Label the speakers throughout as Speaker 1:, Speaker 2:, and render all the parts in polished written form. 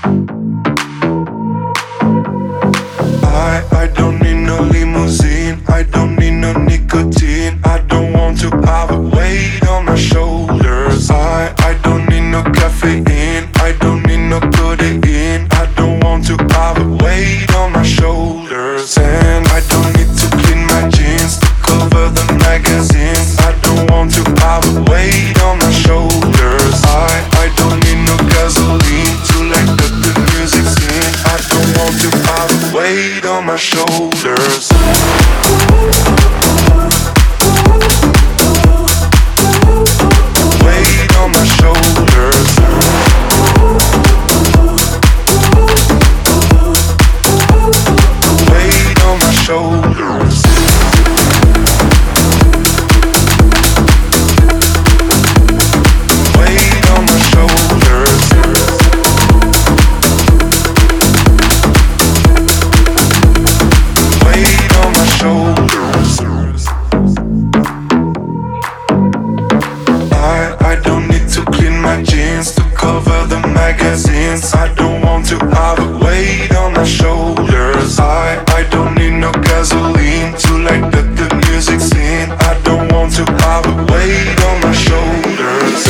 Speaker 1: I don't need no limousine, I don't need no nicotine, I don't want to have a weight on my shoulders. I don't need no caffeine, I don't need no codeine, I don't want to have a weight on my shoulders. And I don't need to clean my jeans to cover the magazines, I don't want to have a weight on my shoulders. I don't need no gasoline to let the music sing, I don't want to have a weight on my shoulders. Weight on my shoulders. Weight on my shoulders. Weight on my shoulders. Weight on my shoulders. I don't need to clean my jeans to cover the magazines, I don't want to have a weight on my shoulders. I don't need no gasoline to light the music scene, I don't want to have a weight on my shoulders.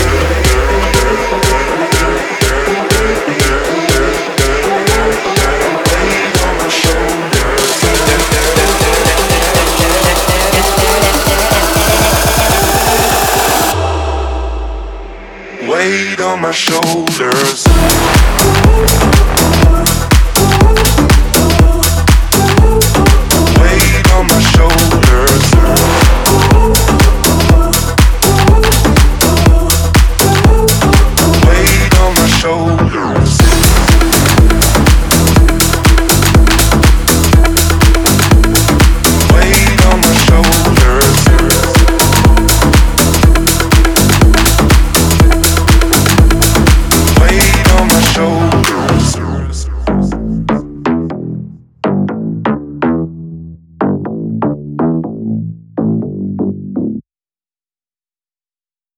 Speaker 1: Weight on my shoulders. Weight on my shoulders.